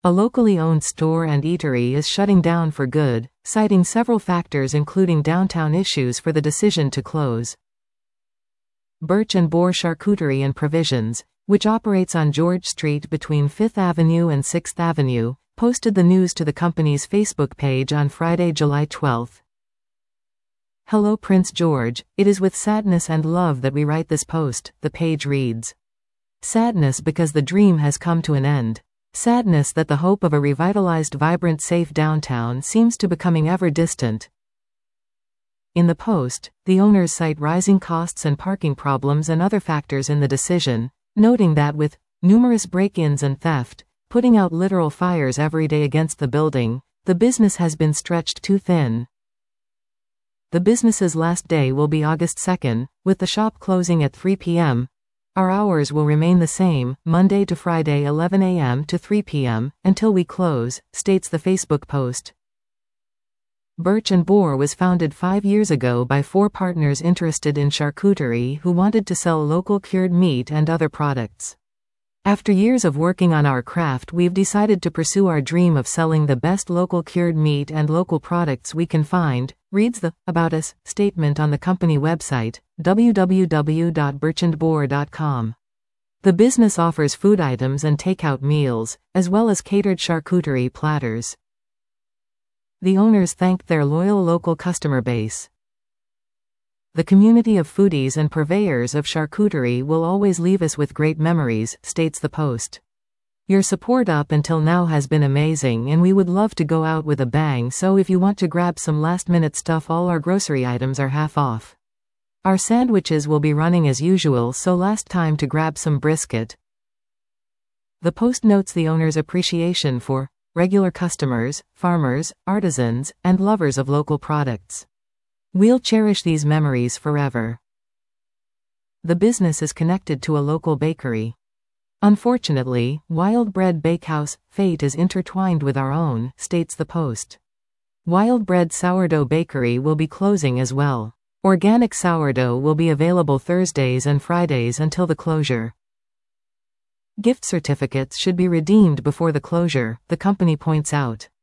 A locally owned store and eatery is shutting down for good, citing several factors including downtown issues for the decision to close. Birch and Boar Charcuterie and Provisions, which operates on George Street between 5th Avenue and 6th Avenue, posted the news to the company's Facebook page on Friday, July 12. Hello Prince George, it is with sadness and love that we write this post, the page reads. Sadness because the dream has come to an end. Sadness that the hope of a revitalized, vibrant, safe downtown seems to becoming ever distant. In the post, the owners cite rising costs and parking problems and other factors in the decision, noting that with numerous break-ins and theft, putting out literal fires every day against the building, the business has been stretched too thin. The business's last day will be August 2nd, with the shop closing at 3 p.m. Our hours will remain the same, Monday to Friday 11 a.m. to 3 p.m., until we close, states the Facebook post. Birch and Boar was founded 5 years ago by 4 partners interested in charcuterie who wanted to sell local cured meat and other products. After years of working on our craft, we've decided to pursue our dream of selling the best local cured meat and local products we can find, reads the About Us statement on the company website, www.birchandboar.com. The business offers food items and takeout meals, as well as catered charcuterie platters. The owners thanked their loyal local customer base. The community of foodies and purveyors of charcuterie will always leave us with great memories, states the post. Your support up until now has been amazing and we would love to go out with a bang, so if you want to grab some last-minute stuff, all our grocery items are half off. Our sandwiches will be running as usual, so last time to grab some brisket. The post notes the owner's appreciation for regular customers, farmers, artisans, and lovers of local products. We'll cherish these memories forever. The business is connected to a local bakery. Unfortunately, Wild Bread Bakehouse fate is intertwined with our own, states the post. Wild Bread Sourdough Bakery will be closing as well. Organic sourdough will be available Thursdays and Fridays until the closure. Gift certificates should be redeemed before the closure, the company points out.